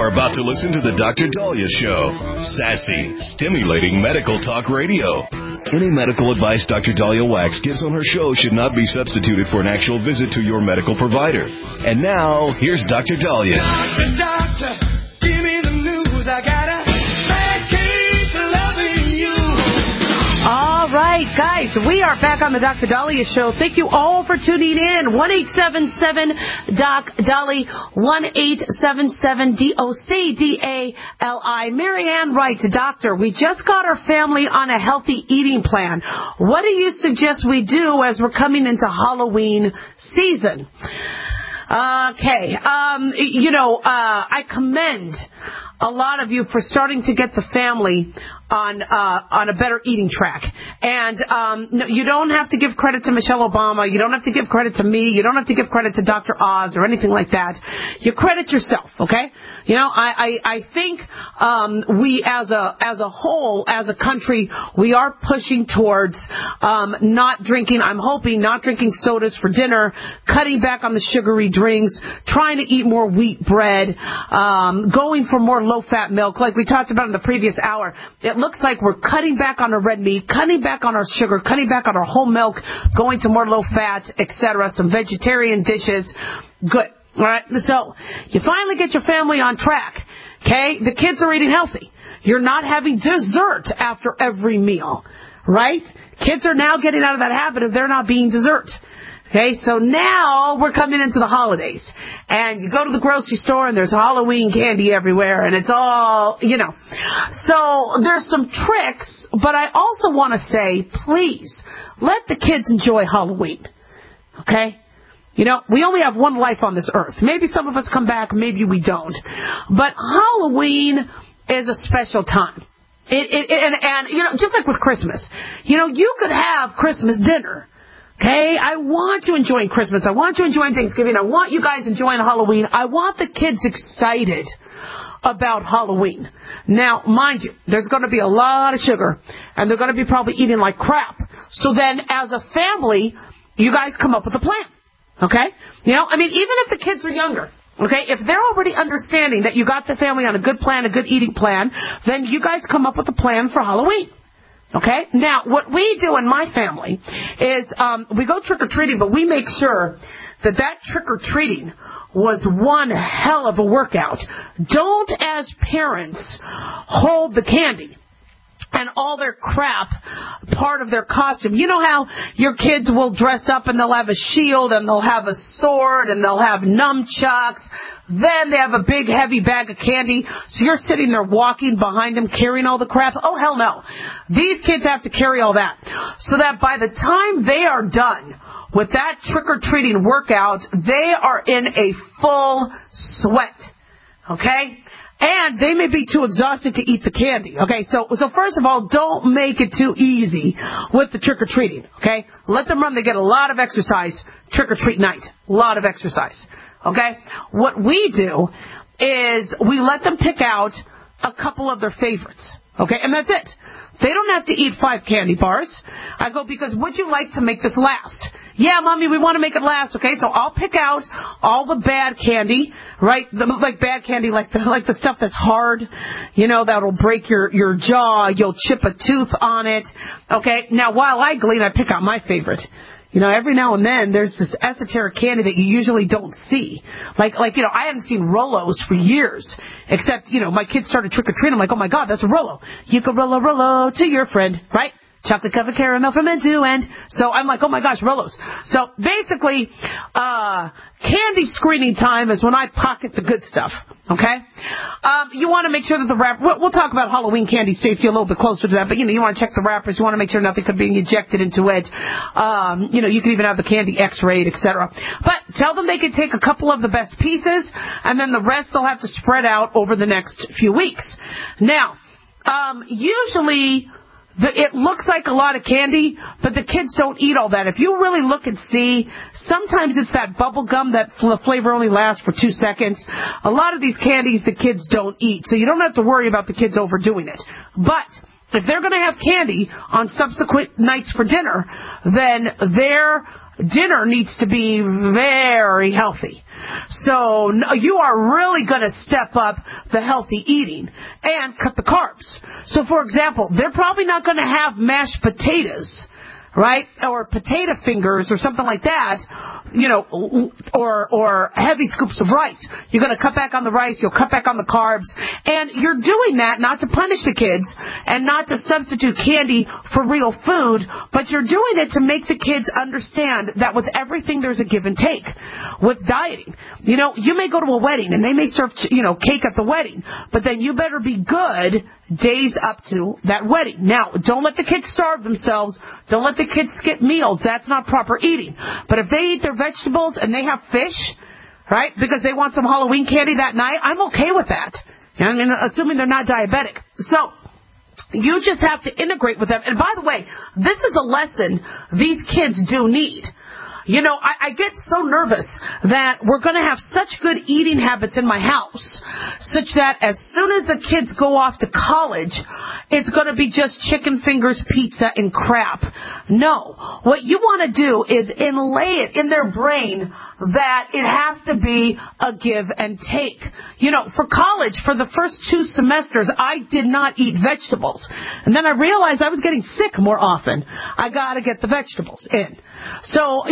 You're about to listen to the Dr. Dahlia Show. Sassy, stimulating medical talk radio. Any medical advice Dr. Dahlia Wax gives on her show should not be substituted for an actual visit to your medical provider. And now, here's Dr. Dahlia. Doctor, give me the news. I got a bad case of loving you. All right, guys, we are back on the Dr. Dahlia Show. Thank you all for tuning in. 1-877-DOC-DALI, 1-877-DOCDALI. Marianne writes, Doctor, we just got our family on a healthy eating plan. What do you suggest we do as we're coming into Halloween season? Okay, I commend a lot of you for starting to get the family on a better eating track. And no, you don't have to give credit to Michelle Obama. You don't have to give credit to me. You don't have to give credit to Dr. Oz or anything like that. You credit yourself, okay? You know, I think we as a whole, as a country, we are pushing towards not drinking, I'm hoping, not drinking sodas for dinner, cutting back on the sugary drinks, trying to eat more wheat bread, going for more low-fat milk, like we talked about in the previous hour. It looks like we're cutting back on our red meat, cutting back on our sugar, cutting back on our whole milk, going to more low-fat, etc., some vegetarian dishes. Good. All right? So you finally get your family on track, okay? The kids are eating healthy. You're not having dessert after every meal, right? Kids are now getting out of that habit of there not being dessert. Okay, so now we're coming into the holidays, and you go to the grocery store, and there's Halloween candy everywhere, and it's all, you know. So there's some tricks, but I also want to say, please, let the kids enjoy Halloween, okay? You know, we only have one life on this earth. Maybe some of us come back, maybe we don't. But Halloween is a special time. And you know, just like with Christmas, you know, you could have Christmas dinner. Okay, I want you enjoying Christmas. I want you enjoying Thanksgiving. I want you guys enjoying Halloween. I want the kids excited about Halloween. Now, mind you, there's going to be a lot of sugar, and they're going to be probably eating like crap. So then, as a family, you guys come up with a plan. Okay? You know, I mean, even if the kids are younger, okay, if they're already understanding that you got the family on a good plan, a good eating plan, then you guys come up with a plan for Halloween. Okay? Now, what we do in my family is we go trick-or-treating, but we make sure that trick-or-treating was one hell of a workout. Don't, as parents, hold the candy and all their crap part of their costume. You know how your kids will dress up and they'll have a shield and they'll have a sword and they'll have nunchucks. Then they have a big, heavy bag of candy. So you're sitting there walking behind them, carrying all the crap. Oh, hell no. These kids have to carry all that. So that by the time they are done with that trick-or-treating workout, they are in a full sweat. Okay? And they may be too exhausted to eat the candy. Okay, so first of all, don't make it too easy with the trick-or-treating. Okay? Let them run. They get a lot of exercise trick-or-treat night. A lot of exercise. Okay? What we do is we let them pick out a couple of their favorites. Okay? And that's it. They don't have to eat 5 candy bars. I go, because would you like to make this last? Yeah, Mommy, we want to make it last. Okay, so I'll pick out all the bad candy, right? Like bad candy, like the stuff that's hard, you know, that'll break your jaw. You'll chip a tooth on it. Okay, now while I glean, I pick out my favorite. You know, every now and then there's this esoteric candy that you usually don't see. Like you know, I haven't seen Rolos for years. Except, you know, my kids started trick-or-treating. I'm like, oh my God, that's a Rolo. You can roll a Rolo to your friend, right? Chocolate covered caramel from end to end. So I'm like, oh my gosh, Rolos. So basically, candy screening time is when I pocket the good stuff. Okay? You want to make sure that the wrapper, we'll talk about Halloween candy safety a little bit closer to that, but you know, you want to check the wrappers, you want to make sure nothing could be injected into it. You know, you can even have the candy x-rayed, etc. But tell them they can take a couple of the best pieces, and then the rest they'll have to spread out over the next few weeks. Now, usually, it looks like a lot of candy, but the kids don't eat all that. If you really look and see, sometimes it's that bubble gum that the flavor only lasts for 2 seconds. A lot of these candies the kids don't eat, so you don't have to worry about the kids overdoing it. But if they're going to have candy on subsequent nights for dinner, then their dinner needs to be very healthy. So you are really going to step up the healthy eating and cut the carbs. So, for example, they're probably not going to have mashed potatoes, right, or potato fingers or something like that, or heavy scoops of rice. You're going to cut back on the rice, you'll cut back on the carbs, and you're doing that not to punish the kids and not to substitute candy for real food, but you're doing it to make the kids understand that with everything there's a give and take. With dieting, you may go to a wedding and they may serve, cake at the wedding, but then you better be good days up to that wedding. Now, don't let the kids starve themselves. Don't let the kids skip meals. That's not proper eating. But if they eat their vegetables and they have fish, right, because they want some Halloween candy that night, I'm okay with that. Assuming they're not diabetic. So you just have to integrate with them. And by the way, this is a lesson these kids do need. I get so nervous that we're going to have such good eating habits in my house, such that as soon as the kids go off to college, it's going to be just chicken fingers, pizza, and crap. No. What you want to do is inlay it in their brain that it has to be a give and take. For college, for the first 2 semesters, I did not eat vegetables. And then I realized I was getting sick more often. I got to get the vegetables in. So,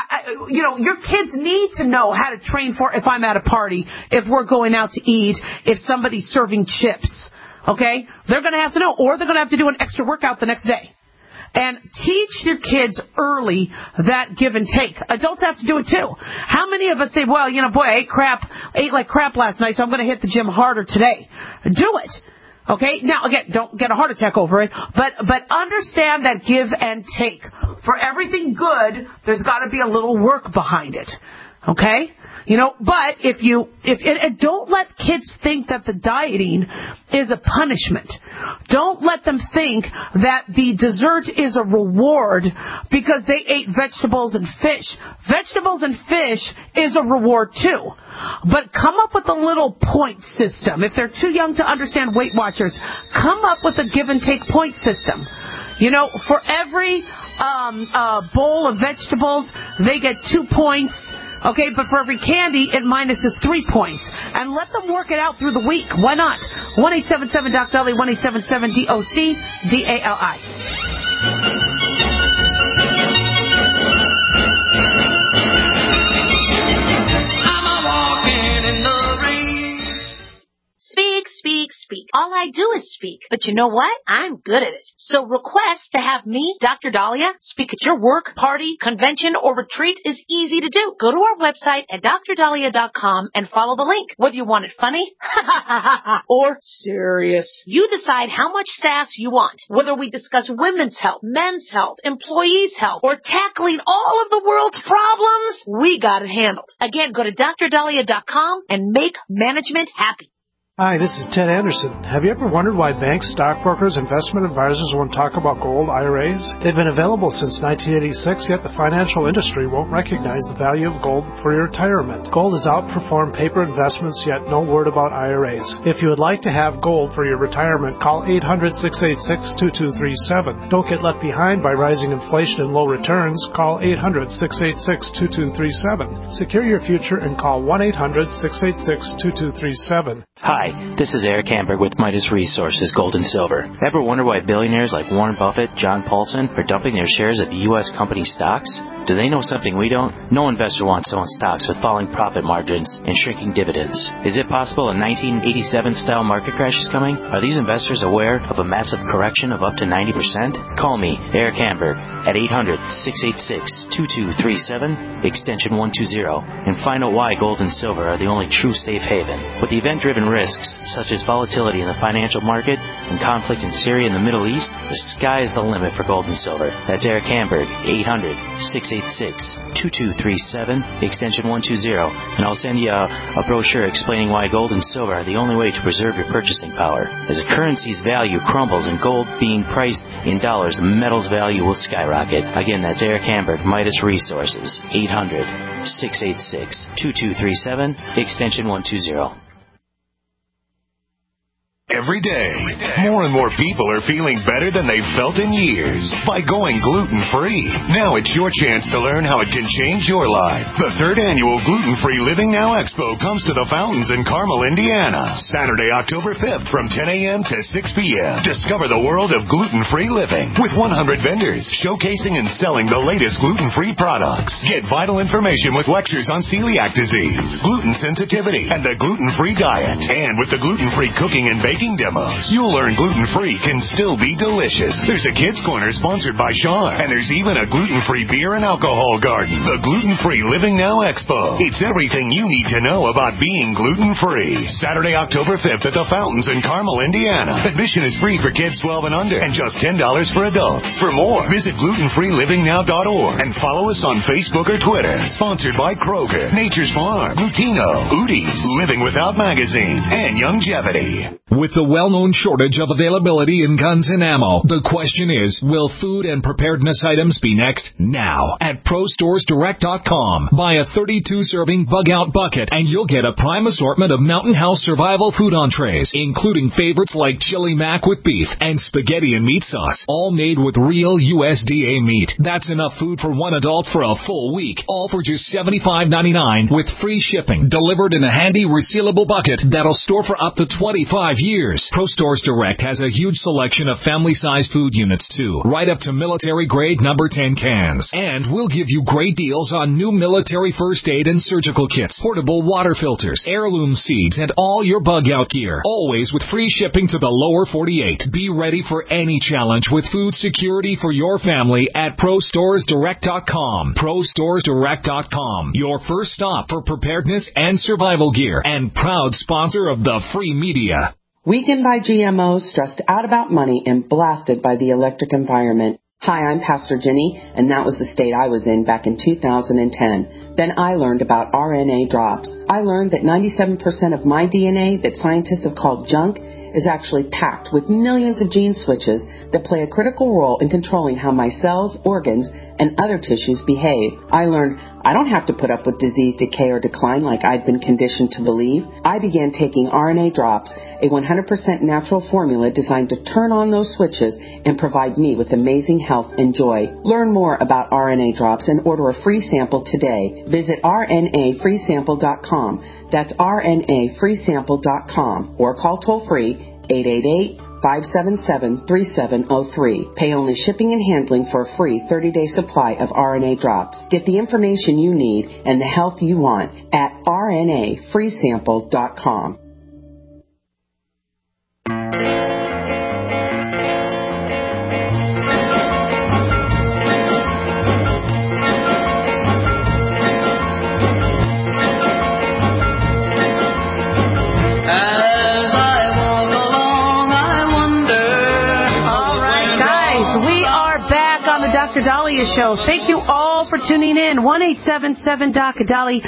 your kids need to know how to train for if I'm at a party, if we're going out to eat, if somebody's serving chips. Okay? They're going to have to know, or they're going to have to do an extra workout the next day. And teach your kids early that give and take. Adults have to do it too. How many of us say, well, boy, I ate like crap last night, so I'm going to hit the gym harder today. Do it. Okay? Now, again, don't get a heart attack over it, but understand that give and take. For everything good, there's got to be a little work behind it. Okay? But if don't let kids think that the dieting is a punishment. Don't let them think that the dessert is a reward because they ate vegetables and fish. Vegetables and fish is a reward too. But come up with a little point system. If they're too young to understand Weight Watchers, come up with a give and take point system. For every bowl of vegetables, they get 2 points. Okay, but for every candy, it minuses 3 points. And let them work it out through the week. Why not? 1-877-DOC-DALI, 1-877-DOC-DALI. Speak. All I do is speak. But you know what? I'm good at it. So request to have me, Dr. Dahlia, speak at your work, party, convention, or retreat is easy to do. Go to our website at drdahlia.com and follow the link. Whether you want it funny or serious, you decide how much sass you want. Whether we discuss women's health, men's health, employees' health, or tackling all of the world's problems, we got it handled. Again, go to drdahlia.com and make management happy. Hi, this is Ted Anderson. Have you ever wondered why banks, stockbrokers, investment advisors won't talk about gold IRAs? They've been available since 1986, yet the financial industry won't recognize the value of gold for your retirement. Gold has outperformed paper investments, yet no word about IRAs. If you would like to have gold for your retirement, call 800-686-2237. Don't get left behind by rising inflation and low returns. Call 800-686-2237. Secure your future and call 1-800-686-2237. Hi, this is Eric Hamburg with Midas Resources Gold and Silver. Ever wonder why billionaires like Warren Buffett, John Paulson are dumping their shares of U.S. company stocks? Do they know something we don't? No investor wants to own stocks with falling profit margins and shrinking dividends. Is it possible a 1987-style market crash is coming? Are these investors aware of a massive correction of up to 90%? Call me, Eric Hamburg, at 800-686-2237, extension 120, and find out why gold and silver are the only true safe haven. With the event-driven risks, such as volatility in the financial market and conflict in Syria and the Middle East, the sky is the limit for gold and silver. That's Eric Hamburg, 800-686-2237, extension 120, and I'll send you a brochure explaining why gold and silver are the only way to preserve your purchasing power. As a currency's value crumbles and gold being priced in dollars, the metal's value will skyrocket. Again, that's Eric Hamburg, Midas Resources, 800-686-2237, extension 120. Every day, more and more people are feeling better than they've felt in years by going gluten-free. Now it's your chance to learn how it can change your life. The 3rd annual Gluten-Free Living Now Expo comes to the Fountains in Carmel, Indiana, Saturday, October 5th from 10 a.m. to 6 p.m. Discover the world of gluten-free living with 100 vendors showcasing and selling the latest gluten-free products. Get vital information with lectures on celiac disease, gluten sensitivity, and the gluten-free diet. And with the gluten-free cooking and baking demos, you'll learn gluten-free can still be delicious. There's a kids' corner sponsored by Sean, and there's even a gluten-free beer and alcohol garden. The Gluten-Free Living Now Expo. It's everything you need to know about being gluten-free. Saturday, October 5th at the Fountains in Carmel, Indiana. Admission is free for kids 12 and under and just $10 for adults. For more, visit glutenfreelivingnow.org and follow us on Facebook or Twitter. Sponsored by Kroger, Nature's Farm, Lutino, Udi's, Living Without Magazine, and Youngevity. With the well-known shortage of availability in guns and ammo, the question is, will food and preparedness items be next? Now, at ProStoresDirect.com. Buy a 32-serving bug-out bucket, and you'll get a prime assortment of Mountain House survival food entrees, including favorites like chili mac with beef and spaghetti and meat sauce, all made with real USDA meat. That's enough food for one adult for a full week, all for just $75.99 with free shipping, delivered in a handy resealable bucket that'll store for up to 25 years. ProStores Direct has a huge selection of family-sized food units, too, right up to military-grade number 10 cans. And we'll give you great deals on new military first aid and surgical kits, portable water filters, heirloom seeds, and all your bug-out gear. Always with free shipping to the lower 48. Be ready for any challenge with food security for your family at ProStoresDirect.com. ProStoresDirect.com, your first stop for preparedness and survival gear, and proud sponsor of the Free Media. Weakened by GMOs, stressed out about money, and blasted by the electric environment. Hi, I'm Pastor Jenny, and that was the state I was in back in 2010. Then I learned about RNA drops. I learned that 97% of my DNA that scientists have called junk is actually packed with millions of gene switches that play a critical role in controlling how my cells, organs, and other tissues behave. I learned I don't have to put up with disease, decay, or decline like I'd been conditioned to believe. I began taking RNA drops, a 100% natural formula designed to turn on those switches and provide me with amazing health and joy. Learn more about RNA drops and order a free sample today. Visit RNAfreesample.com. That's RNAfreesample.com, or call toll-free 888-577-3703. Pay only shipping and handling for a free 30-day supply of RNA drops. Get the information you need and the health you want at RNAfreesample.com. Dr. Dahlia Show. Thank you all for tuning in. 1-877-DOC-DALI,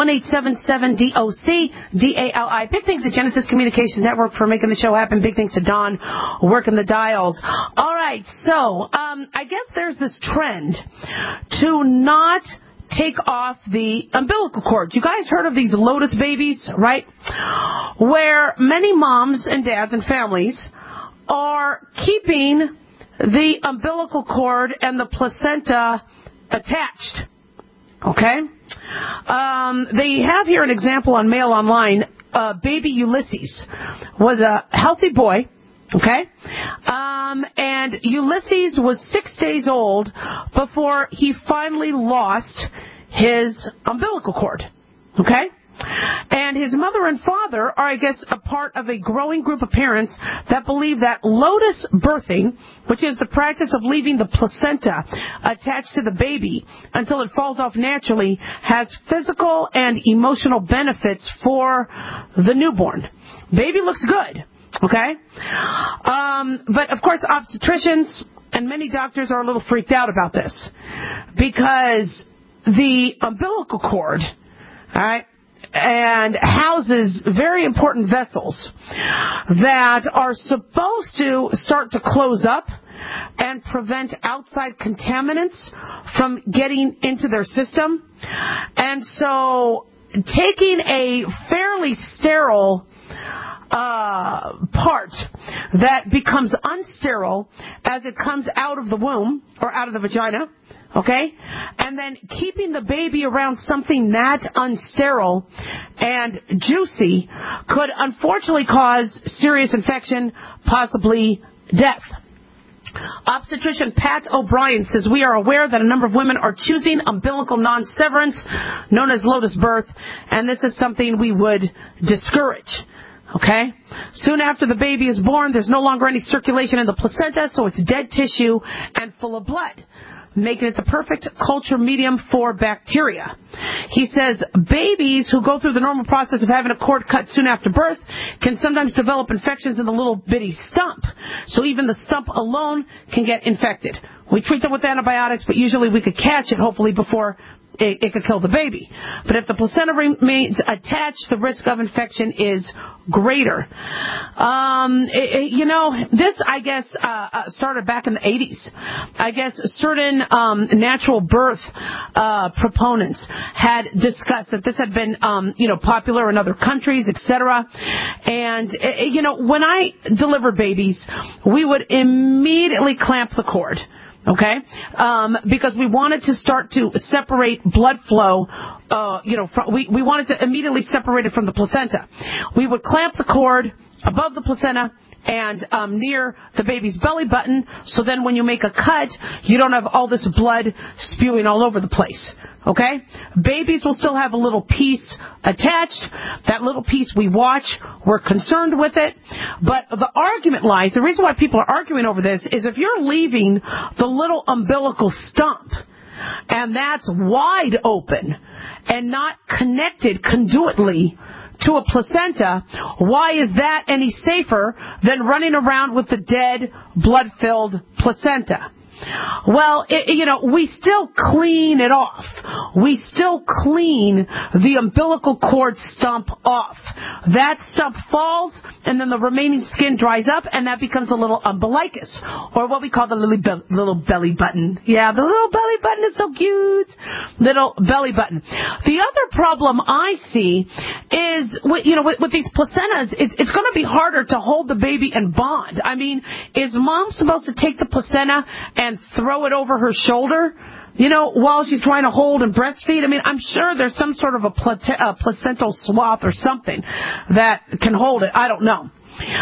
1-877-DOC-DALI. Big thanks to Genesis Communications Network for making the show happen. Big thanks to Don working the dials. All right, so I guess there's this trend to not take off the umbilical cord. You guys heard of these Lotus babies, right? Where many moms and dads and families are keeping the umbilical cord and the placenta attached. Okay? They have here an example on Mail Online. Baby Ulysses was a healthy boy. Okay? And Ulysses was 6 days old before he finally lost his umbilical cord. Okay? And his mother and father are, I guess, a part of a growing group of parents that believe that lotus birthing, which is the practice of leaving the placenta attached to the baby until it falls off naturally, has physical and emotional benefits for the newborn. Baby looks good, okay? But, of course, obstetricians and many doctors are a little freaked out about this because the umbilical cord, all right, and houses very important vessels that are supposed to start to close up and prevent outside contaminants from getting into their system. And so taking a fairly sterile part that becomes unsterile as it comes out of the womb or out of the vagina, okay? And then keeping the baby around something that unsterile and juicy could unfortunately cause serious infection, possibly death. Obstetrician Pat O'Brien says, we are aware that a number of women are choosing umbilical non-severance, known as lotus birth, and this is something we would discourage. Okay? Soon after the baby is born, there's no longer any circulation in the placenta, so it's dead tissue and full of blood, making it the perfect culture medium for bacteria. He says babies who go through the normal process of having a cord cut soon after birth can sometimes develop infections in the little bitty stump. So even the stump alone can get infected. We treat them with antibiotics, but usually we could catch it, hopefully, before it could kill the baby. But if the placenta remains attached, the risk of infection is greater. This, I guess, started back in the 80s. I guess certain natural birth proponents had discussed that this had been, popular in other countries, etc. And, when I delivered babies, we would immediately clamp the cord. Okay? Because we wanted to start to separate blood flow, we wanted to immediately separate it from the placenta. We would clamp the cord above the placenta and near the baby's belly button, so then when you make a cut, you don't have all this blood spewing all over the place. Okay? Babies will still have a little piece attached. That little piece we watch. We're concerned with it. But the argument lies, the reason why people are arguing over this is if you're leaving the little umbilical stump and that's wide open and not connected conduitly to a placenta, why is that any safer than running around with the dead, blood-filled placenta? Well, we still clean it off. We still clean the umbilical cord stump off. That stump falls, and then the remaining skin dries up, and that becomes a little umbilicus, or what we call the little belly button. Yeah, the little belly button is so cute. Little belly button. The other problem I see is, with these placentas, it's going to be harder to hold the baby and bond. I mean, is mom supposed to take the placenta and throw it over her shoulder, while she's trying to hold and breastfeed? I mean, I'm sure there's some sort of a placental swath or something that can hold it. I don't know.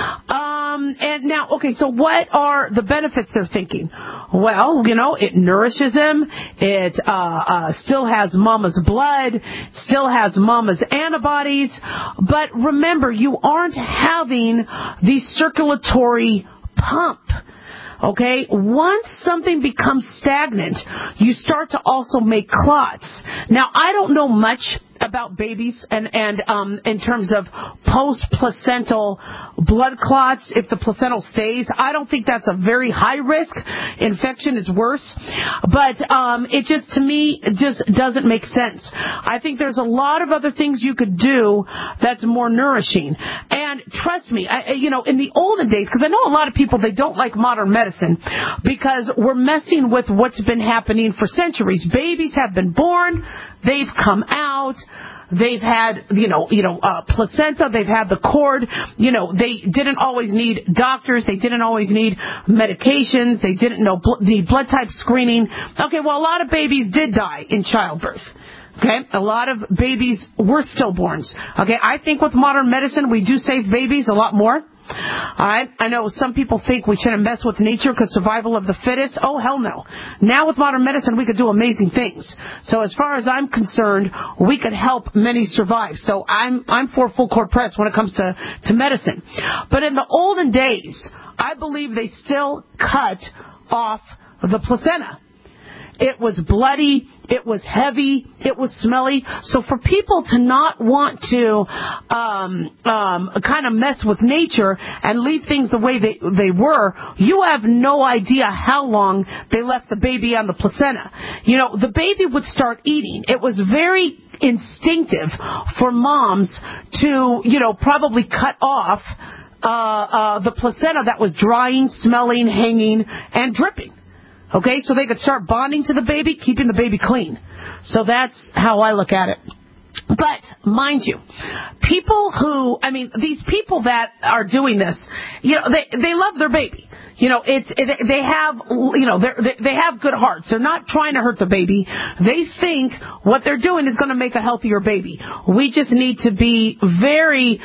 And now, okay, so what are the benefits they're thinking? Well, it nourishes him. It still has mama's blood, still has mama's antibodies. But remember, you aren't having the circulatory pump. Okay, once something becomes stagnant, you start to also make clots. Now, I don't know much about babies and in terms of post-placental blood clots, if the placental stays. I don't think that's a very high risk. Infection is worse. But it just, to me, just doesn't make sense. I think there's a lot of other things you could do that's more nourishing. And trust me, in the olden days, because I know a lot of people, they don't like modern medicine because we're messing with what's been happening for centuries. Babies have been born, they've come out, they've had, placenta, they've had the cord, they didn't always need doctors, they didn't always need medications, they didn't know the blood type screening. Okay, well, a lot of babies did die in childbirth. Okay, a lot of babies were stillborns. Okay, I think with modern medicine, we do save babies a lot more. Alright, I know some people think we shouldn't mess with nature because survival of the fittest. Oh, hell no. Now with modern medicine, we could do amazing things. So as far as I'm concerned, we could help many survive. So I'm for full court press when it comes to medicine. But in the olden days, I believe they still cut off the placenta. It was bloody, it was heavy, it was smelly. So for people to not want to kind of mess with nature and leave things the way they were, you have no idea how long they left the baby on the placenta. The baby would start eating. It was very instinctive for moms to, probably cut off the placenta that was drying, smelling, hanging, and dripping. Okay, so they could start bonding to the baby, keeping the baby clean. So that's how I look at it. But mind you, these people that are doing this, they love their baby. They have good hearts. They're not trying to hurt the baby. They think what they're doing is going to make a healthier baby. We just need to be very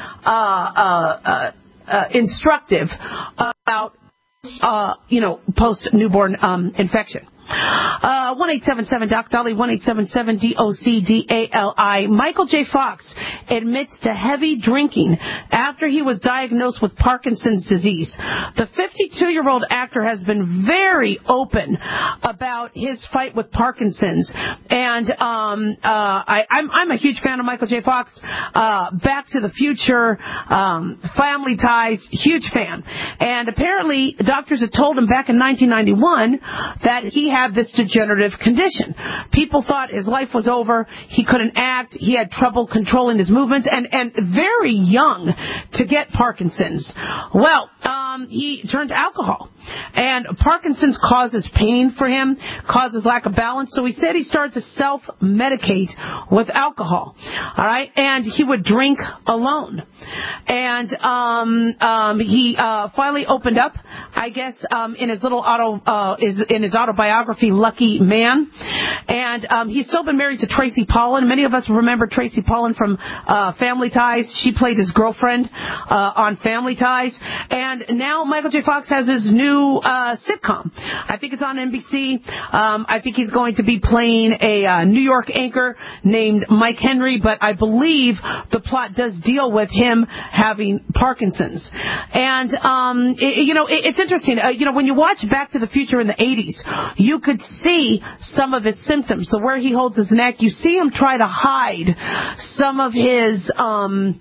instructive about post-newborn infection. 1-877-DOC-DOLLY, 1-877-DOC-DALI. Michael J. Fox admits to heavy drinking after he was diagnosed with Parkinson's disease. The 52-year-old actor has been very open about his fight with Parkinson's, and I'm a huge fan of Michael J. Fox. Back to the Future, Family Ties, huge fan. And apparently, doctors had told him back in 1991 that he had this degenerative condition. People thought his life was over. He couldn't act. He had trouble controlling his movements, and very young to get Parkinson's. Well, he turned to alcohol. And Parkinson's causes pain for him, causes lack of balance. So he said he started to self-medicate with alcohol. All right? And he would drink alone. And he finally opened up, I guess, in his little in his autobiography, Lucky Man. And he's still been married to Tracy Pollan. Many of us remember Tracy Pollan from Family Ties. She played his girlfriend on Family Ties. And now Michael J. Fox has his new sitcom. I think it's on NBC. I think he's going to be playing a New York anchor named Mike Henry, but I believe the plot does deal with him having Parkinson's. And, it's interesting. When you watch Back to the Future in the 80s, you could see some of his symptoms. So where he holds his neck, you see him try to hide some of his, some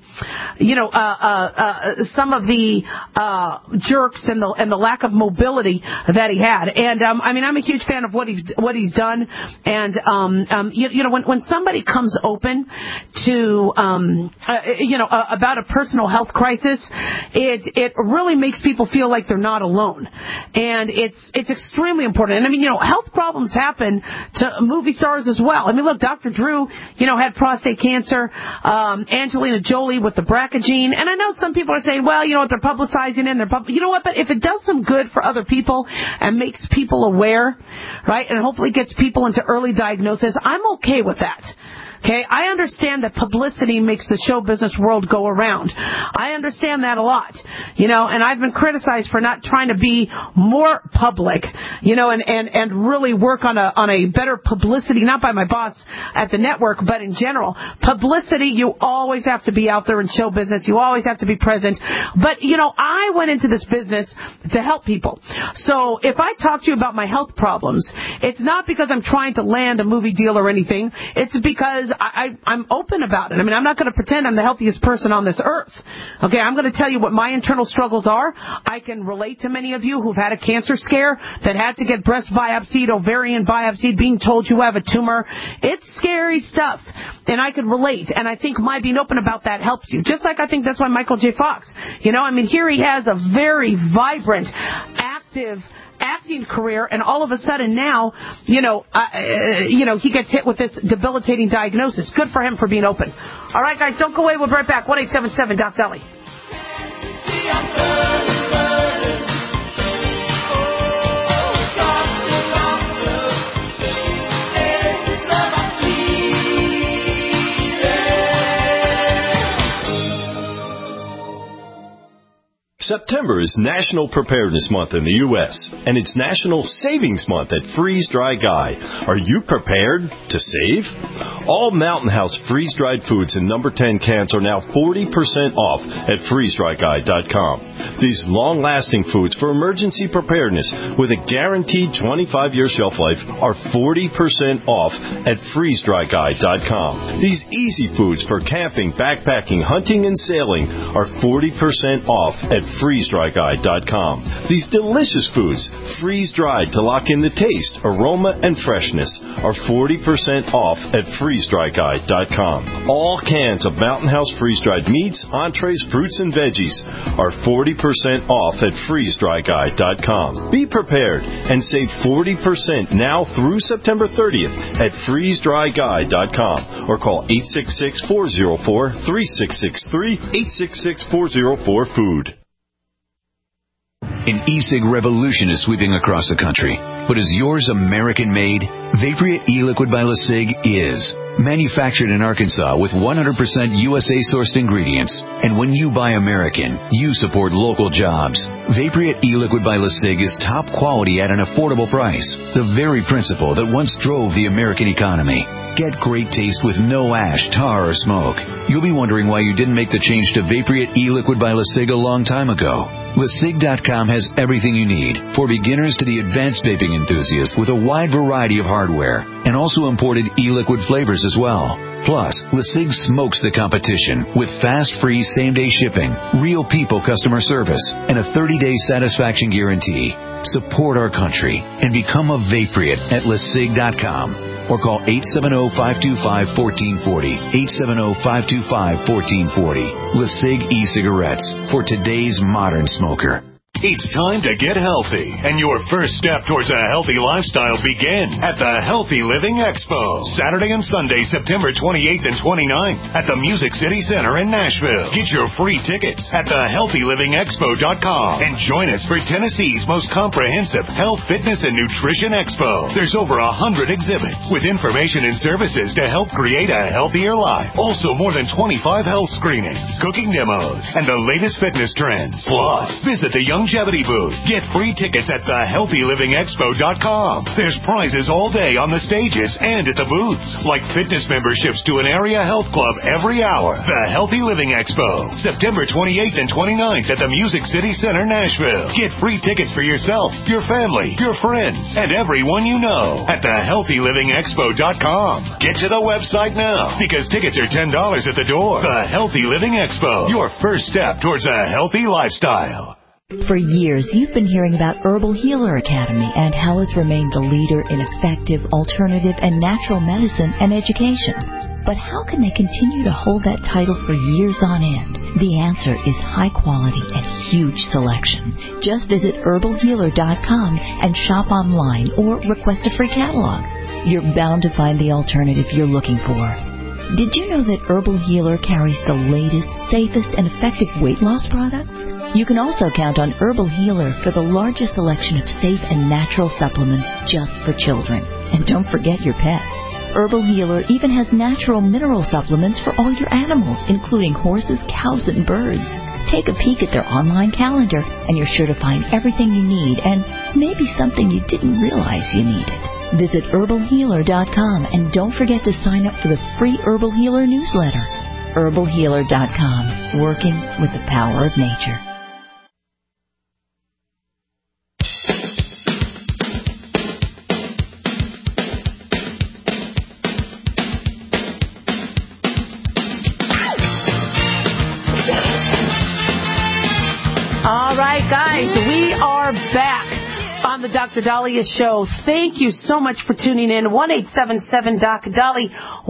of the jerks and the lack of mobility that he had. And I'm a huge fan of what he's done. And when somebody comes open to about a personal health crisis, it really makes people feel like they're not alone. And it's extremely important. And health problems happen to movie stars as well. Look, Dr. Drew, had prostate cancer. Angelina Jolie with the BRCA gene. And I know some people are saying, well, they're publicizing it. But if it does some good for other people and makes people aware, right, and hopefully gets people into early diagnosis, I'm okay with that. Okay, I understand that publicity makes the show business world go around. I understand that a lot, and I've been criticized for not trying to be more public, and really work on a better publicity, not by my boss at the network, but in general. Publicity, you always have to be out there in show business. You always have to be present. But, I went into this business to help people. So if I talk to you about my health problems, it's not because I'm trying to land a movie deal or anything. It's because I'm open about it. I'm not going to pretend I'm the healthiest person on this earth. Okay, I'm going to tell you what my internal struggles are. I can relate to many of you who've had a cancer scare, that had to get breast biopsied, ovarian biopsied, being told you have a tumor. It's scary stuff. And I can relate. And I think my being open about that helps you. Just like I think that's why Michael J. Fox, here he has a very vibrant, active acting career, and all of a sudden now, he gets hit with this debilitating diagnosis. Good for him for being open. All right, guys, don't go away. We'll be right back. 1-877-DOC-DOLLY. September is National Preparedness Month in the U.S., and it's National Savings Month at Freeze Dry Guy. Are you prepared to save? All Mountain House freeze-dried foods in number 10 cans are now 40% off at freezedryguy.com. These long-lasting foods for emergency preparedness with a guaranteed 25-year shelf life are 40% off at freezedryguy.com. These easy foods for camping, backpacking, hunting, and sailing are 40% off at freezedryguy.com. These delicious foods, freeze-dried to lock in the taste, aroma, and freshness, are 40% off at freezedryguy.com. freezedryguy.com. All cans of Mountain House freeze-dried meats, entrees, fruits, and veggies are 40% off at freezedryguy.com. Be prepared and save 40% now through September 30th at freezedryguy.com or call 866-404-3663, 866-404-FOOD. An e-cig revolution is sweeping across the country. But is yours American-made? Vaporia e-liquid by LeSig is. Manufactured in Arkansas with 100% USA-sourced ingredients. And when you buy American, you support local jobs. Vaporia e-liquid by LeSig is top quality at an affordable price. The very principle that once drove the American economy. Get great taste with no ash, tar, or smoke. You'll be wondering why you didn't make the change to Vaporia e-liquid by LeSig a long time ago. LeSig.com has everything you need, for beginners to the advanced vaping enthusiast, with a wide variety of hardware, and also imported e-liquid flavors as well. Plus, LeSig smokes the competition with fast, free, same-day shipping, real people customer service, and a 30-day satisfaction guarantee. Support our country and become a Vaporeate at LeSig.com or call 870-525-1440, 870-525-1440. LeSig e-cigarettes for today's modern smoker. It's time to get healthy, and your first step towards a healthy lifestyle begin at the Healthy Living Expo, Saturday and Sunday, September 28th and 29th at the Music City Center in Nashville. Get your free tickets at thehealthylivingexpo.com and join us for Tennessee's most comprehensive health, fitness, and nutrition expo. There's over 100 exhibits with information and services to help create a healthier life. Also, more than 25 health screenings, cooking demos, and the latest fitness trends. Plus, visit the Longevity booth. Get free tickets at thehealthylivingexpo.com. There's prizes all day on the stages and at the booths, like fitness memberships to an area health club every hour. The Healthy Living Expo, September 28th and 29th at the Music City Center, Nashville. Get free tickets for yourself, your family, your friends, and everyone you know at thehealthylivingexpo.com. Get to the website now, because tickets are $10 at the door. The Healthy Living Expo, your first step towards a healthy lifestyle. For years, you've been hearing about Herbal Healer Academy and how it's remained the leader in effective, alternative, and natural medicine and education. But how can they continue to hold that title for years on end? The answer is high quality and huge selection. Just visit herbalhealer.com and shop online or request a free catalog. You're bound to find the alternative you're looking for. Did you know that Herbal Healer carries the latest, safest, and effective weight loss products? You can also count on Herbal Healer for the largest selection of safe and natural supplements just for children. And don't forget your pets. Herbal Healer even has natural mineral supplements for all your animals, including horses, cows, and birds. Take a peek at their online calendar, and you're sure to find everything you need and maybe something you didn't realize you needed. Visit herbalhealer.com and don't forget to sign up for the free Herbal Healer newsletter. herbalhealer.com, working with the power of nature. All right, guys, we are back on the Dr. Daliah Show. Thank you so much for tuning in. 1-877-DOC-DALI,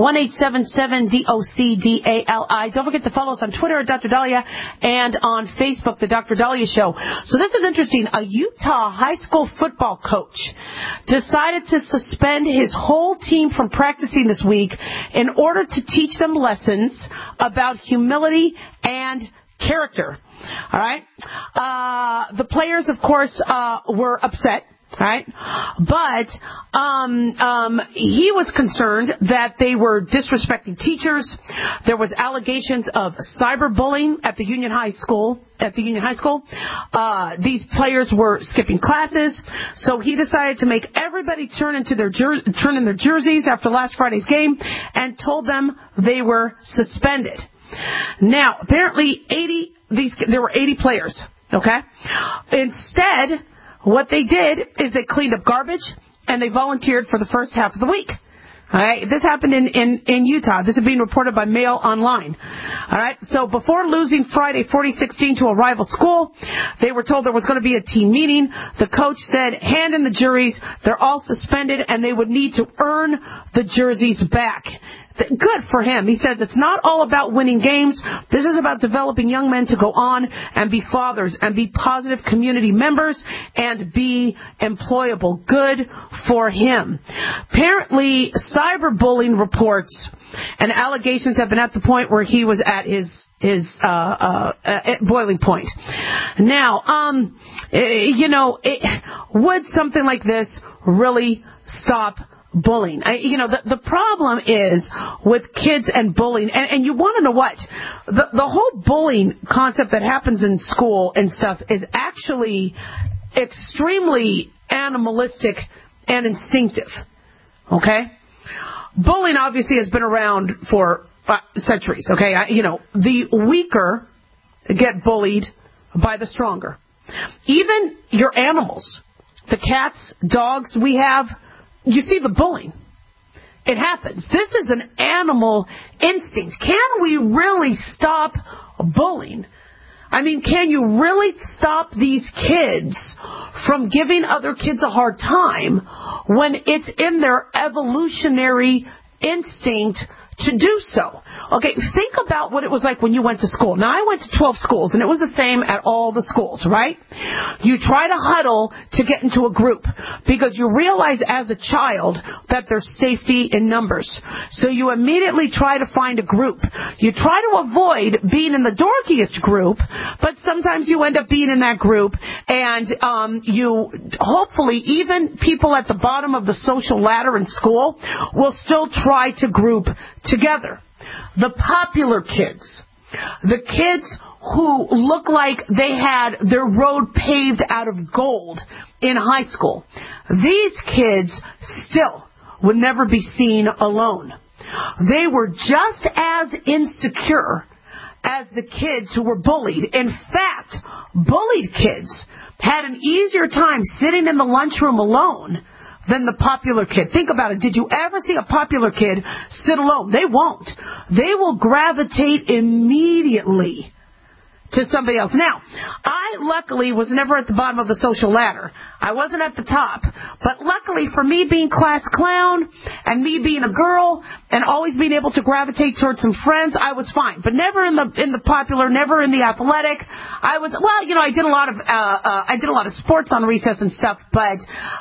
1-877-DOC-DALI. Don't forget to follow us on Twitter at Dr. Daliah and on Facebook, the Dr. Daliah Show. So this is interesting. A Utah high school football coach decided to suspend his whole team from practicing this week in order to teach them lessons about humility and character. All right. The players, of course, were upset. All right. But he was concerned that they were disrespecting teachers. There was allegations of cyberbullying at the Union High School. These players were skipping classes, so he decided to make everybody turn in their jerseys after last Friday's game and told them they were suspended. Now, apparently there were 80 players, okay? Instead, what they did is they cleaned up garbage and they volunteered for the first half of the week. All right, this happened in Utah. This is being reported by Mail Online. All right, so before losing Friday 40-16 to a rival school, they were told there was going to be a team meeting. The coach said, hand in the jerseys. They're all suspended and they would need to earn the jerseys back. Good for him. He says it's not all about winning games. This is about developing young men to go on and be fathers and be positive community members and be employable. Good for him. Apparently, cyberbullying reports and allegations have been at the point where he was at his boiling point. Now, would something like this really stop bullying? The problem is with kids and bullying, and you want to know what? The whole bullying concept that happens in school and stuff is actually extremely animalistic and instinctive. Okay? Bullying obviously has been around for centuries. Okay? The weaker get bullied by the stronger. Even your animals, the cats, dogs we have, you see the bullying. It happens. This is an animal instinct. Can we really stop bullying? I mean, can you really stop these kids from giving other kids a hard time when it's in their evolutionary instinct to do so? Okay, think about what it was like when you went to school. Now, I went to 12 schools, and it was the same at all the schools, right? You try to huddle to get into a group because you realize as a child that there's safety in numbers. So you immediately try to find a group. You try to avoid being in the dorkiest group, but sometimes you end up being in that group, and you hopefully, even people at the bottom of the social ladder in school will still try to group together. The popular kids, the kids who look like they had their road paved out of gold in high school, these kids still would never be seen alone. They were just as insecure as the kids who were bullied. In fact, bullied kids had an easier time sitting in the lunchroom alone than the popular kid. Think about it. Did you ever see a popular kid sit alone? They won't. They will gravitate immediately to somebody else. Now, I luckily was never at the bottom of the social ladder. I wasn't at the top. But luckily for me being class clown and me being a girl and always being able to gravitate towards some friends, I was fine. But never in the popular, never in the athletic. I did a lot of sports on recess and stuff, but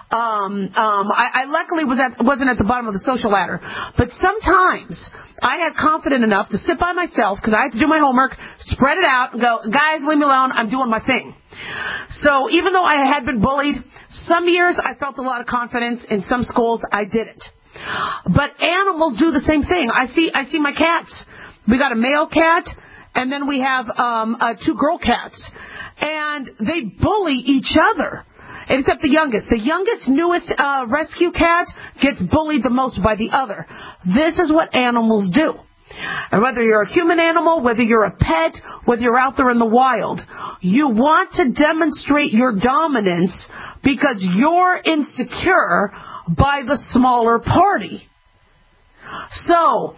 I luckily wasn't at the bottom of the social ladder. But sometimes I had confidence enough to sit by myself because I had to do my homework, spread it out, and go, guys, leave me alone. I'm doing my thing. So even though I had been bullied, some years I felt a lot of confidence. In some schools, I didn't. But animals do the same thing. I see my cats. We got a male cat, and then we have 2 girl cats. And they bully each other. Except the youngest. The youngest, newest rescue cat gets bullied the most by the other. This is what animals do. And whether you're a human animal, whether you're a pet, whether you're out there in the wild, you want to demonstrate your dominance because you're insecure by the smaller party. So,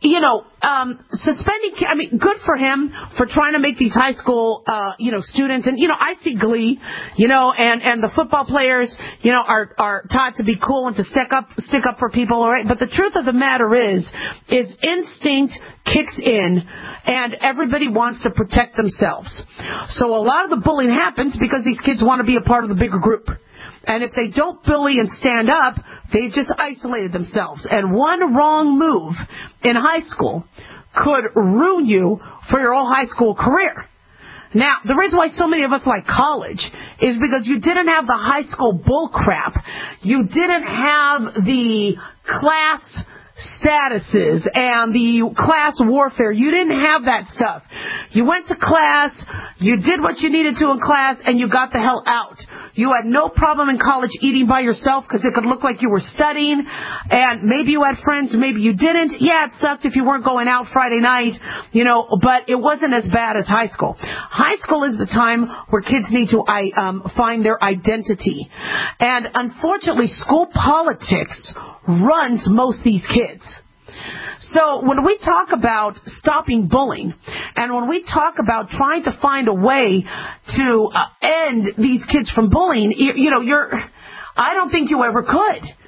suspending, good for him for trying to make these high school, students. And, I see Glee, and the football players, are taught to be cool and to stick up for people, all right? But the truth of the matter is instinct kicks in and everybody wants to protect themselves. So a lot of the bullying happens because these kids want to be a part of the bigger group. And if they don't bully and stand up, they've just isolated themselves. And one wrong move in high school could ruin you for your whole high school career. Now, the reason why so many of us like college is because you didn't have the high school bull crap. You didn't have the class statuses and the class warfare. You didn't have that stuff. You went to class, you did what you needed to in class, and you got the hell out. You had no problem in college eating by yourself because it could look like you were studying, and maybe you had friends, maybe you didn't. Yeah, it sucked if you weren't going out Friday night, but it wasn't as bad as high school. High school is the time where kids need to find their identity. And unfortunately, school politics runs most of these kids. So when we talk about stopping bullying, and when we talk about trying to find a way to end these kids from bullying, I don't think you ever could.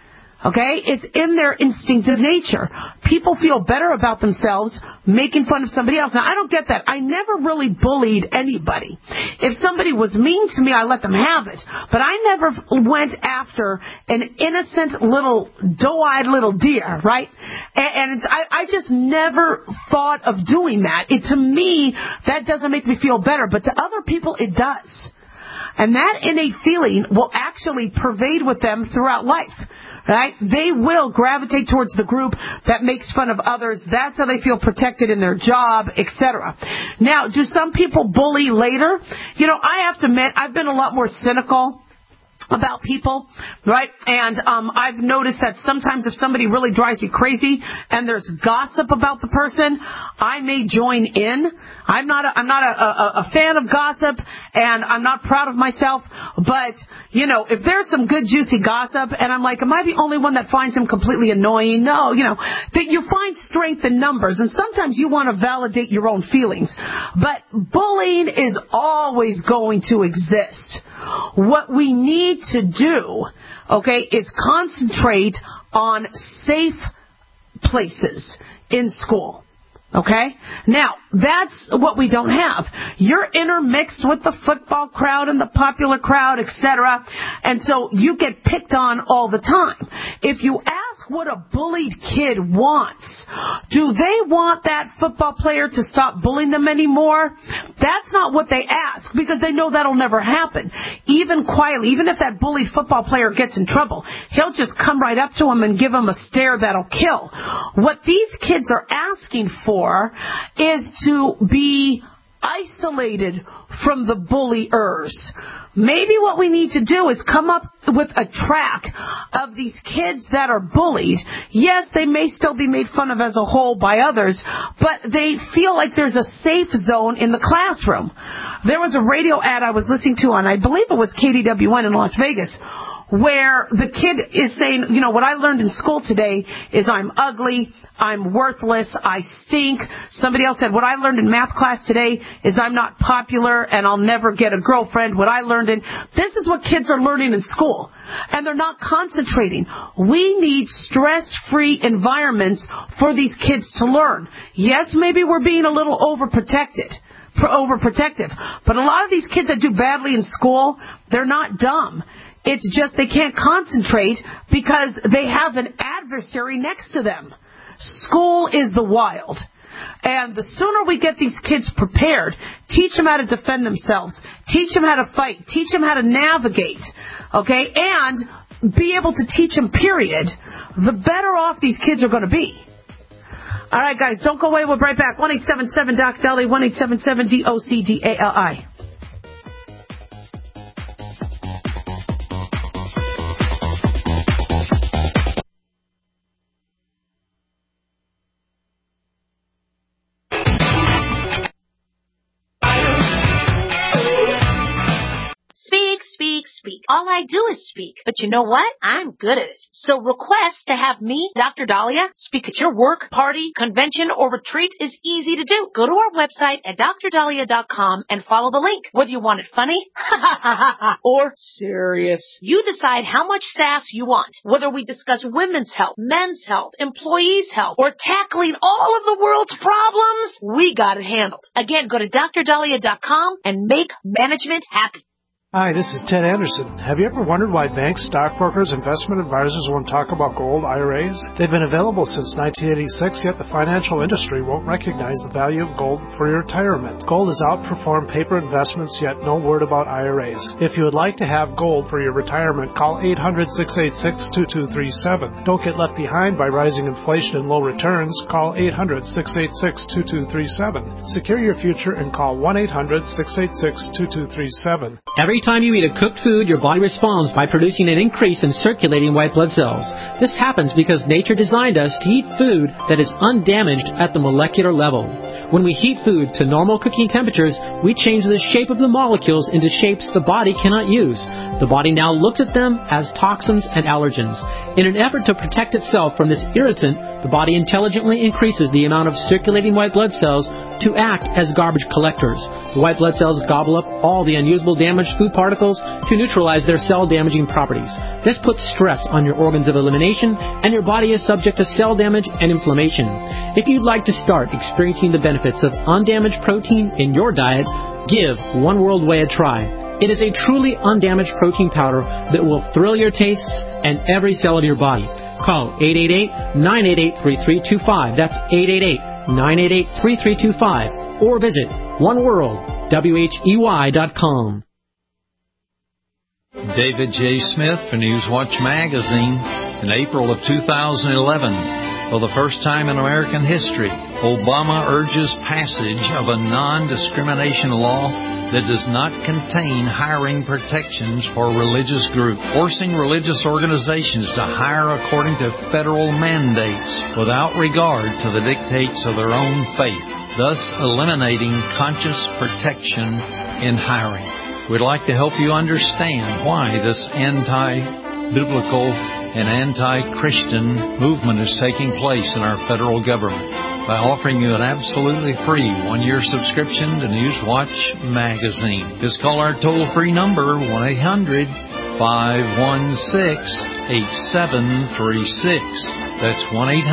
Okay? It's in their instinctive nature. People feel better about themselves making fun of somebody else. Now, I don't get that. I never really bullied anybody. If somebody was mean to me, I let them have it. But I never went after an innocent little doe-eyed little deer, right? And I just never thought of doing that. To me, that doesn't make me feel better. But to other people, it does. And that innate feeling will actually pervade with them throughout life. Right? They will gravitate towards the group that makes fun of others. That's how they feel protected in their job, etc. Now, do some people bully later? You know, I have to admit, I've been a lot more cynical about people, right? And I've noticed that sometimes if somebody really drives me crazy and there's gossip about the person, I may join in. I'm not a fan of gossip, and I'm not proud of myself. But you know, if there's some good juicy gossip, and I'm like, am I the only one that finds him completely annoying? No, you know, that you find strength in numbers, and sometimes you want to validate your own feelings. But bullying is always going to exist. What we need to do, okay, is concentrate on safe places in school. Okay? Now, that's what we don't have. You're intermixed with the football crowd and the popular crowd, etc. And so you get picked on all the time. If you ask what a bullied kid wants, do they want that football player to stop bullying them anymore? That's not what they ask, because they know that'll never happen. Even quietly, even if that bullied football player gets in trouble, he'll just come right up to him and give him a stare that'll kill. What these kids are asking for is to be isolated from the bulliers. Maybe what we need to do is come up with a track of these kids that are bullied. Yes, they may still be made fun of as a whole by others, but they feel like there's a safe zone in the classroom. There was a radio ad I was listening to on, I believe it was KDWN in Las Vegas, where the kid is saying, you know, what I learned in school today is I'm ugly, I'm worthless, I stink. Somebody else said, what I learned in math class today is I'm not popular and I'll never get a girlfriend. What I learned this is what kids are learning in school. And they're not concentrating. We need stress-free environments for these kids to learn. Yes, maybe we're being a little overprotective. But a lot of these kids that do badly in school, they're not dumb. It's just they can't concentrate because they have an adversary next to them. School is the wild. And the sooner we get these kids prepared, teach them how to defend themselves, teach them how to fight, teach them how to navigate, okay, and be able to teach them, period, the better off these kids are going to be. All right, guys, don't go away. We'll be right back. 1-877-DOC-DALI, 1-877-DOC-DALI. Speak. All I do is speak. But you know what? I'm good at it. So request to have me, Dr. Dahlia, speak at your work, party, convention, or retreat is easy to do. Go to our website at drdahlia.com and follow the link. Whether you want it funny or serious, you decide how much sass you want. Whether we discuss women's health, men's health, employees' health, or tackling all of the world's problems, we got it handled. Again, go to drdahlia.com and make management happy. Hi, this is Ted Anderson. Have you ever wondered why banks, stockbrokers, investment advisors won't talk about gold IRAs? They've been available since 1986, yet the financial industry won't recognize the value of gold for your retirement. Gold has outperformed paper investments, yet no word about IRAs. If you would like to have gold for your retirement, call 800-686-2237. Don't get left behind by rising inflation and low returns. Call 800-686-2237. Secure your future and call 1-800-686-2237. Every time you eat a cooked food, your body responds by producing an increase in circulating white blood cells. This happens because nature designed us to eat food that is undamaged at the molecular level. When we heat food to normal cooking temperatures, we change the shape of the molecules into shapes the body cannot use. The body now looks at them as toxins and allergens. In an effort to protect itself from this irritant, the body intelligently increases the amount of circulating white blood cells to act as garbage collectors. The white blood cells gobble up all the unusable damaged food particles to neutralize their cell-damaging properties. This puts stress on your organs of elimination, and your body is subject to cell damage and inflammation. If you'd like to start experiencing the benefits of undamaged protein in your diet, give One World Whey a try. It is a truly undamaged protein powder that will thrill your tastes and every cell of your body. Call 888-988-3325. That's 888-988-3325. Or visit oneworldwhey.com. David J. Smith for Newswatch Magazine. In April of 2011, for the first time in American history, Obama urges passage of a non-discrimination law that does not contain hiring protections for religious groups, forcing religious organizations to hire according to federal mandates without regard to the dictates of their own faith, thus eliminating conscious protection in hiring. We'd like to help you understand why this anti-biblical and anti-Christian movement is taking place in our federal government by offering you an absolutely free one-year subscription to Newswatch Magazine. Just call our toll-free number, 1-800-516-8736. That's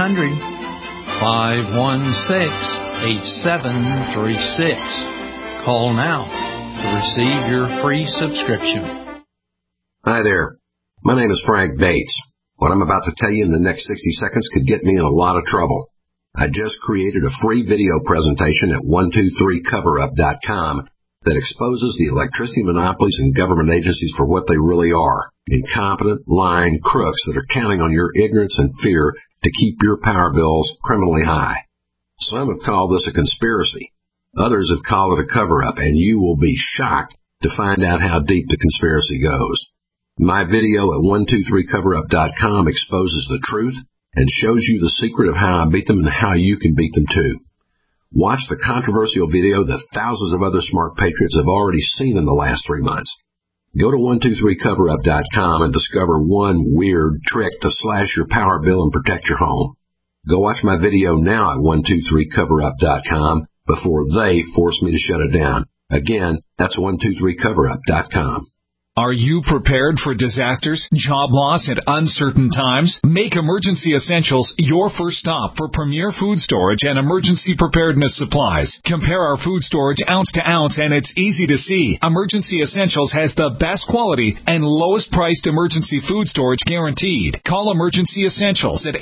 1-800-516-8736. Call now to receive your free subscription. Hi there. My name is Frank Bates. What I'm about to tell you in the next 60 seconds could get me in a lot of trouble. I just created a free video presentation at 123coverup.com that exposes the electricity monopolies and government agencies for what they really are: incompetent, lying crooks that are counting on your ignorance and fear to keep your power bills criminally high. Some have called this a conspiracy. Others have called it a cover-up, and you will be shocked to find out how deep the conspiracy goes. My video at 123coverup.com exposes the truth and shows you the secret of how I beat them and how you can beat them too. Watch the controversial video that thousands of other smart patriots have already seen in the last 3 months. Go to 123coverup.com and discover one weird trick to slash your power bill and protect your home. Go watch my video now at 123coverup.com before they force me to shut it down. Again, that's 123coverup.com. Are you prepared for disasters, job loss, and uncertain times? Make Emergency Essentials your first stop for premier food storage and emergency preparedness supplies. Compare our food storage ounce to ounce, and it's easy to see. Emergency Essentials has the best quality and lowest priced emergency food storage guaranteed. Call Emergency Essentials at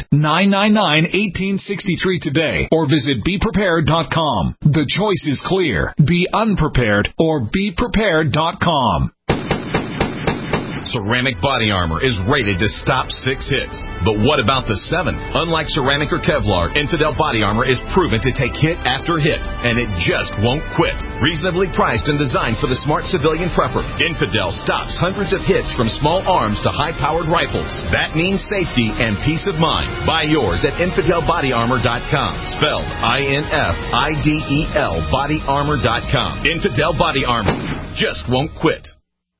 800-999-1863 today or visit beprepared.com. The choice is clear. Be unprepared or beprepared.com. Ceramic Body Armor is rated to stop 6 hits. But what about the 7th? Unlike ceramic or Kevlar, Infidel Body Armor is proven to take hit after hit, and it just won't quit. Reasonably priced and designed for the smart civilian prepper, Infidel stops hundreds of hits from small arms to high-powered rifles. That means safety and peace of mind. Buy yours at InfidelBodyArmor.com. Spelled INFIDEL BodyArmor.com. Infidel Body Armor just won't quit.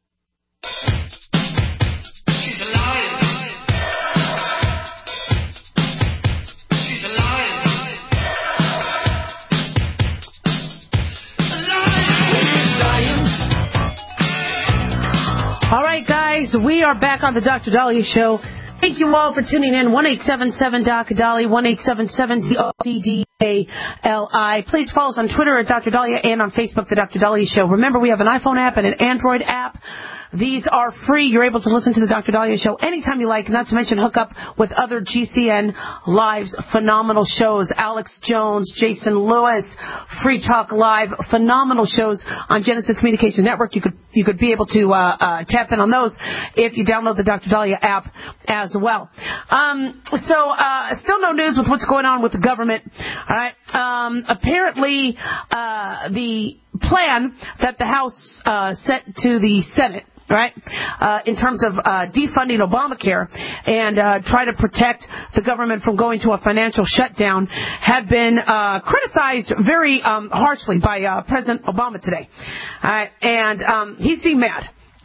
All right, guys, we are back on the Dr. Dahlia Show. Thank you all for tuning in. 1-877-Dr. 1-877-DOCDALI. Please follow us on Twitter at Dr. Dahlia and on Facebook, The Dr. Dahlia Show. Remember, we have an iPhone app and an Android app. These are free. You're able to listen to the Dr. Dahlia Show anytime you like, not to mention hook up with other GCN Live's phenomenal shows. Alex Jones, Jason Lewis, Free Talk Live, phenomenal shows on Genesis Communication Network. You could be able to tap in on those if you download the Dr. Dahlia app as well. Still no news with what's going on with the government. All right. Apparently, the plan that the House sent to the Senate, right, in terms of defunding Obamacare and try to protect the government from going to a financial shutdown, had been criticized very harshly by President Obama today. And he seemed mad.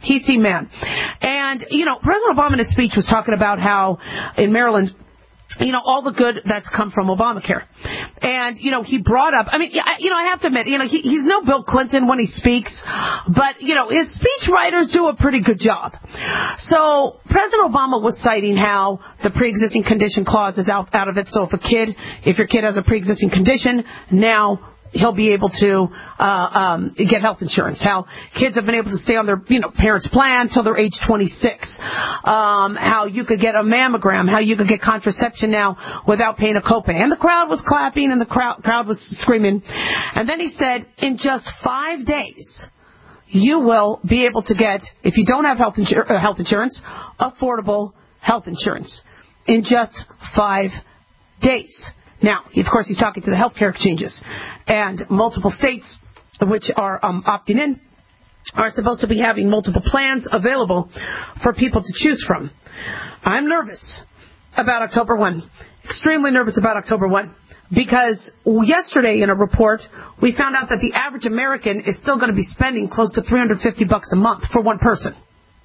He's the man. And, President Obama in his speech was talking about how in Maryland, all the good that's come from Obamacare. And, he brought up, I have to admit, he's no Bill Clinton when he speaks, but, his speech writers do a pretty good job. So President Obama was citing how the pre-existing condition clause is out of it. So if your kid has a pre-existing condition, now he'll be able to get health insurance. How kids have been able to stay on their parents' plan till they're age 26. How you could get a mammogram. How you could get contraception now without paying a copay. And the crowd was clapping and the crowd was screaming. And then he said, in just 5 days, you will be able to get, if you don't have health insurance, affordable health insurance. In just 5 days. Now, of course, he's talking to the healthcare exchanges, and multiple states, which are opting in, are supposed to be having multiple plans available for people to choose from. I'm nervous about October 1, extremely nervous about October 1, because yesterday in a report, we found out that the average American is still going to be spending close to $350 a month for one person.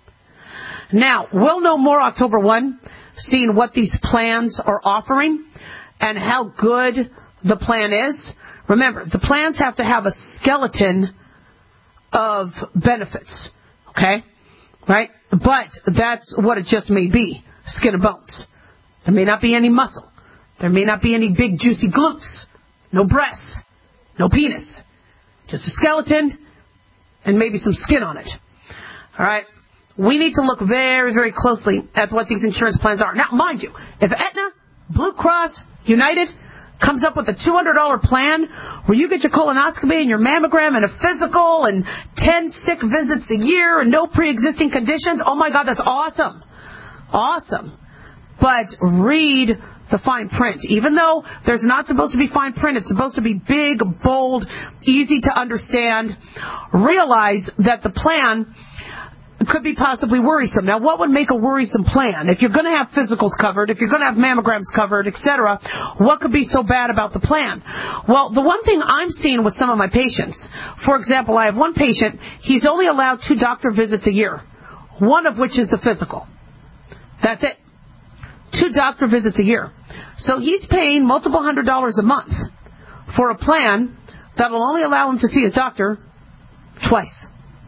Now, we'll know more October 1, seeing what these plans are offering, and how good the plan is. Remember, the plans have to have a skeleton of benefits, okay? Right? But that's what it just may be, skin and bones. There may not be any muscle. There may not be any big juicy glutes, no breasts, no penis. Just a skeleton and maybe some skin on it. All right? We need to look very, very closely at what these insurance plans are. Now, mind you, if Aetna, Blue Cross, United comes up with a $200 plan where you get your colonoscopy and your mammogram and a physical and 10 sick visits a year and no pre-existing conditions, oh my God, that's awesome. Awesome. But read the fine print. Even though there's not supposed to be fine print, it's supposed to be big, bold, easy to understand. Realize that the plan could be possibly worrisome. Now, what would make a worrisome plan? If you're going to have physicals covered, if you're going to have mammograms covered, etc., what could be so bad about the plan? Well, the one thing I'm seeing with some of my patients, for example, I have one patient, he's only allowed 2 doctor visits a year, one of which is the physical. That's it. 2 doctor visits a year. So he's paying multiple $100s a month for a plan that will only allow him to see his doctor twice.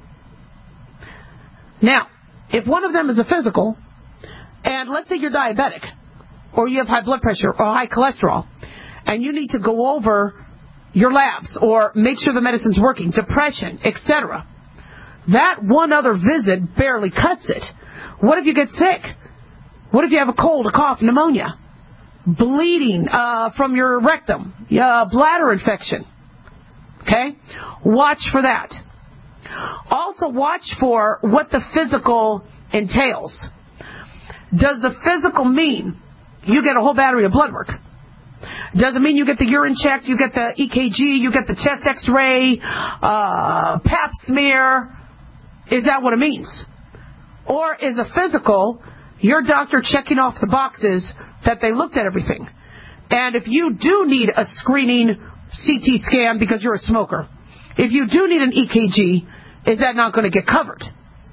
Now, if one of them is a physical, and let's say you're diabetic, or you have high blood pressure or high cholesterol, and you need to go over your labs or make sure the medicine's working, depression, etc., that one other visit barely cuts it. What if you get sick? What if you have a cold, a cough, pneumonia, bleeding from your rectum, bladder infection? Okay? Watch for that. Also watch for what the physical entails. Does the physical mean you get a whole battery of blood work? Does it mean you get the urine checked, you get the EKG, you get the chest x-ray, pap smear? Is that what it means? Or is a physical your doctor checking off the boxes that they looked at everything? And if you do need a screening CT scan because you're a smoker, if you do need an EKG, is that not going to get covered?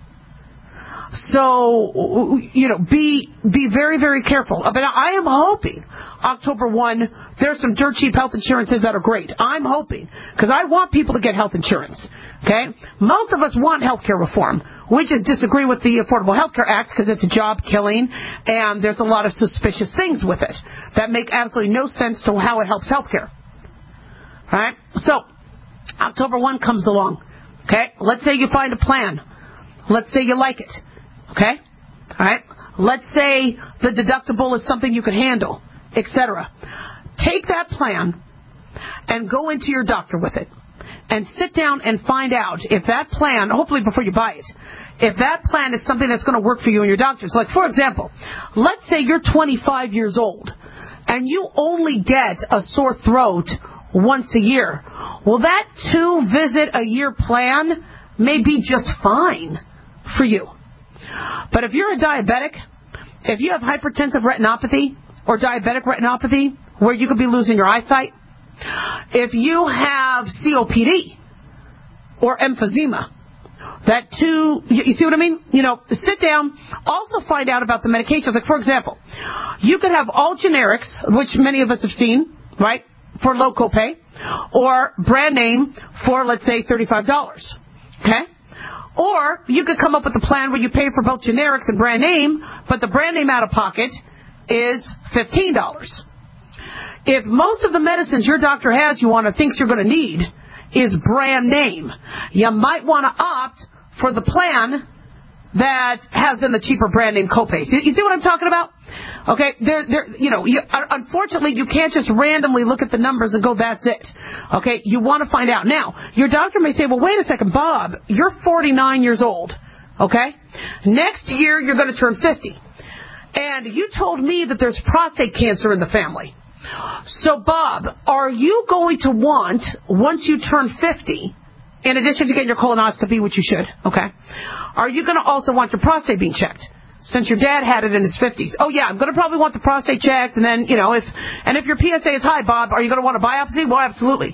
So, be very, very careful. But I am hoping October 1, there's some dirt cheap health insurances that are great. I'm hoping, because I want people to get health insurance. Okay? Most of us want health care reform. We just disagree with the Affordable Health Care Act because it's a job killing and there's a lot of suspicious things with it that make absolutely no sense to how it helps health care. All right? So, October 1 comes along. Okay? Let's say you find a plan. Let's say you like it. Okay? All right? Let's say the deductible is something you can handle, etc. Take that plan and go into your doctor with it. And sit down and find out if that plan, hopefully before you buy it, if that plan is something that's going to work for you and your doctor. So, like, for example, let's say you're 25 years old and you only get a sore throat once a year. Well, that 2-visit-a-year plan may be just fine for you. But if you're a diabetic, if you have hypertensive retinopathy or diabetic retinopathy, where you could be losing your eyesight, if you have COPD or emphysema, You see what I mean? Sit down. Also find out about the medications. Like, for example, you could have all generics, which many of us have seen, right, for low copay, or brand name for, let's say, $35. Okay? Or you could come up with a plan where you pay for both generics and brand name, but the brand name out of pocket is $15. If most of the medicines your doctor has thinks you're going to need is brand name, you might want to opt for the plan that has then the cheaper brand name copays. You see what I'm talking about? Okay, unfortunately, you can't just randomly look at the numbers and go, that's it. Okay, you want to find out. Now, your doctor may say, well, wait a second, Bob, you're 49 years old. Okay? Next year, you're going to turn 50. And you told me that there's prostate cancer in the family. So, Bob, are you going to want, once you turn 50, in addition to getting your colonoscopy, which you should, okay, are you going to also want your prostate being checked? Since your dad had it in his 50s. Oh, yeah, I'm going to probably want the prostate checked. And then, if your PSA is high, Bob, are you going to want a biopsy? Well, absolutely.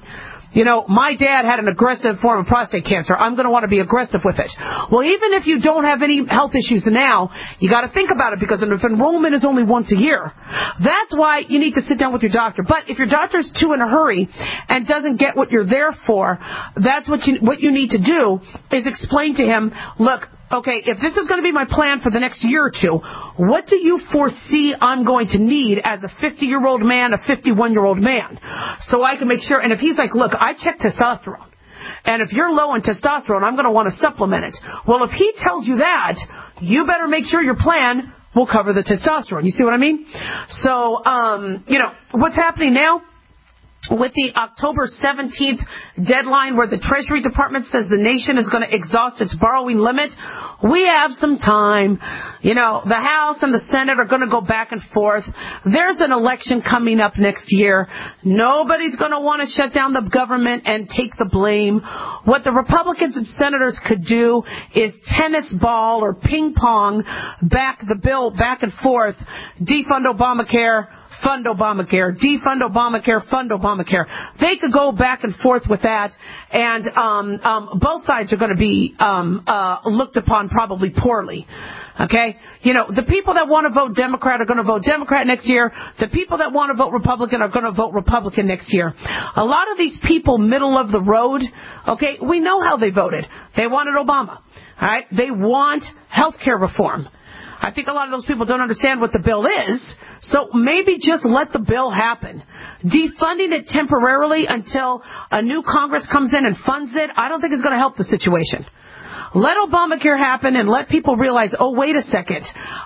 My dad had an aggressive form of prostate cancer. I'm going to want to be aggressive with it. Well, even if you don't have any health issues now, you got to think about it, because if enrollment is only once a year, that's why you need to sit down with your doctor. But if your doctor's too in a hurry and doesn't get what you're there for, that's what you need to do is explain to him, look, okay, if this is going to be my plan for the next year or two, what do you foresee I'm going to need as a 50-year-old man, a 51-year-old man? So I can make sure. And if he's like, look, I check testosterone, and if you're low in testosterone, I'm going to want to supplement it. Well, if he tells you that, you better make sure your plan will cover the testosterone. You see what I mean? So, what's happening now? With the October 17th deadline where the Treasury Department says the nation is going to exhaust its borrowing limit, we have some time. The House and the Senate are going to go back and forth. There's an election coming up next year. Nobody's going to want to shut down the government and take the blame. What the Republicans and senators could do is tennis ball or ping pong back the bill back and forth, defund Obamacare, fund Obamacare, defund Obamacare, fund Obamacare. They could go back and forth with that, and both sides are going to be looked upon probably poorly. Okay? The people that want to vote Democrat are going to vote Democrat next year. The people that want to vote Republican are going to vote Republican next year. A lot of these people middle of the road, okay, we know how they voted. They wanted Obama. All right? They want health care reform. I think a lot of those people don't understand what the bill is, so maybe just let the bill happen. Defunding it temporarily until a new Congress comes in and funds it, I don't think is going to help the situation. Let Obamacare happen and let people realize, oh, wait a second,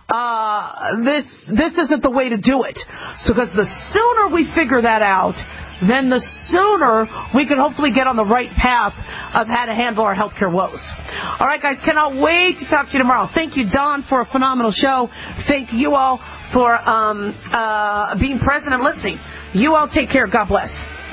this isn't the way to do it. So because the sooner we figure that out, then the sooner we can hopefully get on the right path of how to handle our healthcare woes. All right, guys, cannot wait to talk to you tomorrow. Thank you, Don, for a phenomenal show. Thank you all for being present and listening. You all take care. God bless.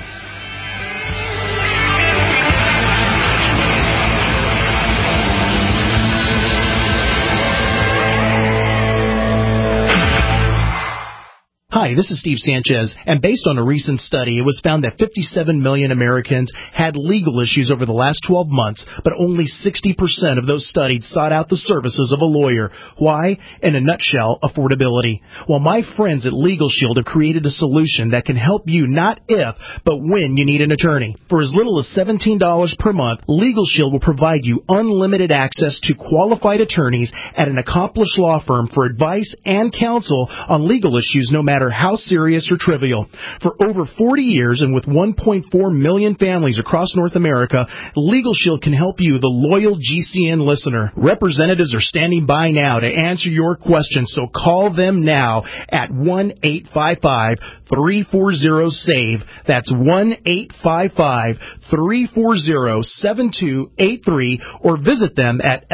Hi, this is Steve Sanchez, and based on a recent study, it was found that 57 million Americans had legal issues over the last 12 months, but only 60% of those studied sought out the services of a lawyer. Why? In a nutshell, affordability. Well, my friends at Legal Shield have created a solution that can help you not if, but when you need an attorney. For as little as $17 per month, Legal Shield will provide you unlimited access to qualified attorneys at an accomplished law firm for advice and counsel on legal issues, no matter how serious or trivial. For over 40 years and with 1.4 million families across North America, Legal Shield can help you, the loyal GCN listener. Representatives are standing by now to answer your questions, so call them now at 1-855-340-SAVE. That's 1-855-340-7283, or visit them at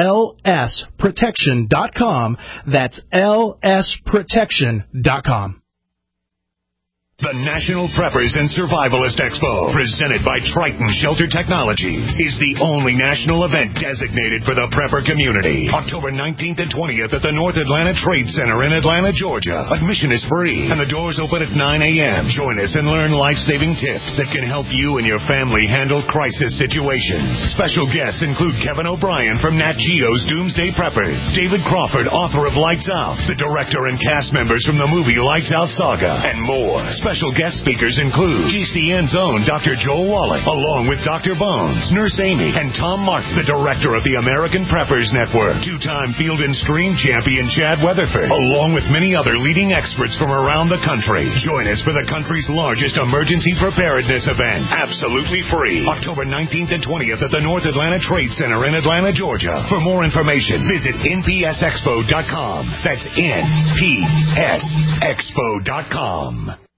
lsprotection.com. That's lsprotection.com. The National Preppers and Survivalist Expo, presented by Triton Shelter Technologies, is the only national event designated for the prepper community. October 19th and 20th at the North Atlanta Trade Center in Atlanta, Georgia. Admission is free, and the doors open at 9 a.m. Join us and learn life-saving tips that can help you and your family handle crisis situations. Special guests include Kevin O'Brien from Nat Geo's Doomsday Preppers, David Crawford, author of Lights Out, the director and cast members from the movie Lights Out Saga, and more. Special guest speakers include GCN's own Dr. Joel Wallach, along with Dr. Bones, Nurse Amy, and Tom Martin, the director of the American Preppers Network, two-time Field and Stream champion Chad Weatherford, along with many other leading experts from around the country. Join us for the country's largest emergency preparedness event, absolutely free, October 19th and 20th at the North Atlanta Trade Center in Atlanta, Georgia. For more information, visit npsexpo.com. That's npsexpo.com.